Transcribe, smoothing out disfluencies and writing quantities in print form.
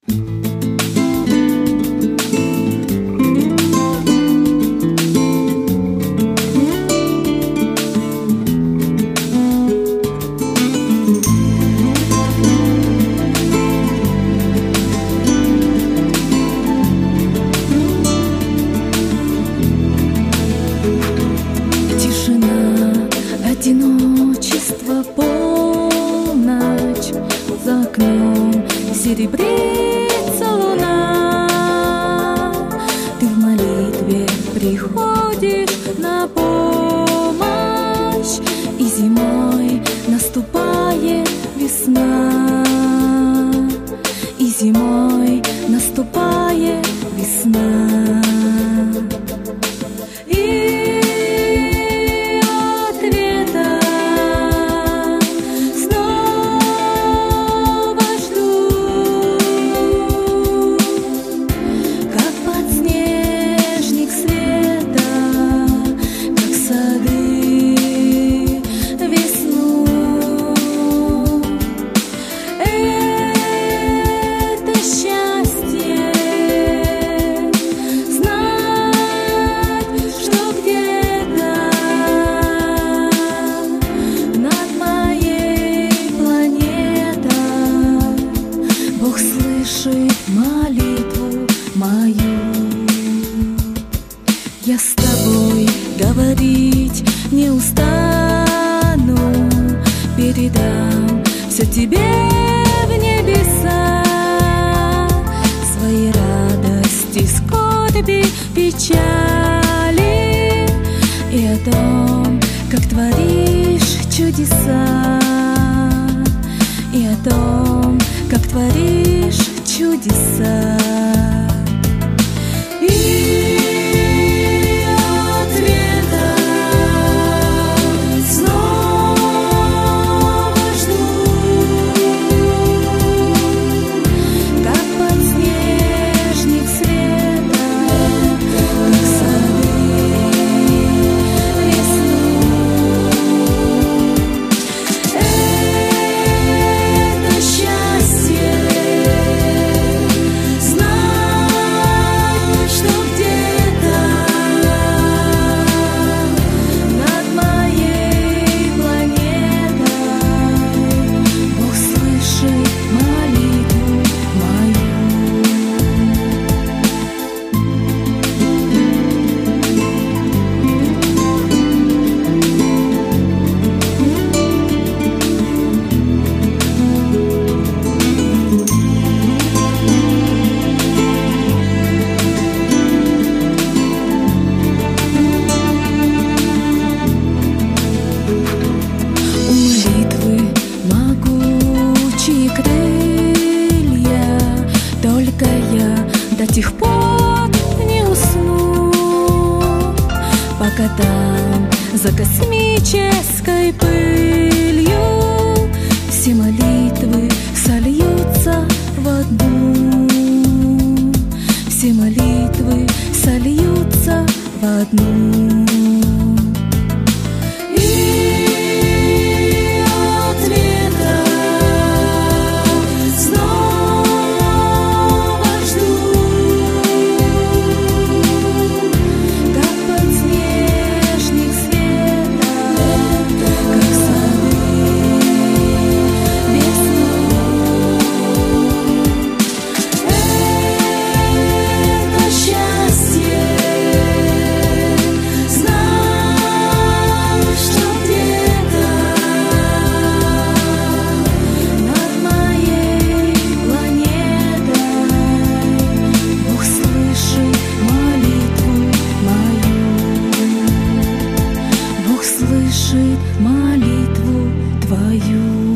Одиночество, полночь, за окном серебрится луна. Ты в молитве приходишь на помощь, и зимой наступает весна, и зимой наступает весна. Бог слышит молитву мою. Я с тобой говорить не устану, передам все тебе в небеса, свои радости, скорби, печали, и о том, как творишь чудеса, и о том, как творишь чудеса. И ответа снова жду, как подснежник света, как сады весну. Это счастье знать, что где-то над моей планетой Бог слышит молитву мою. У молитвы могучие крылья, только я до тех пор не усну, пока там за космической пылью все молитвы сольются в одну, все молитвы сольются в одну. Слышит молитву твою.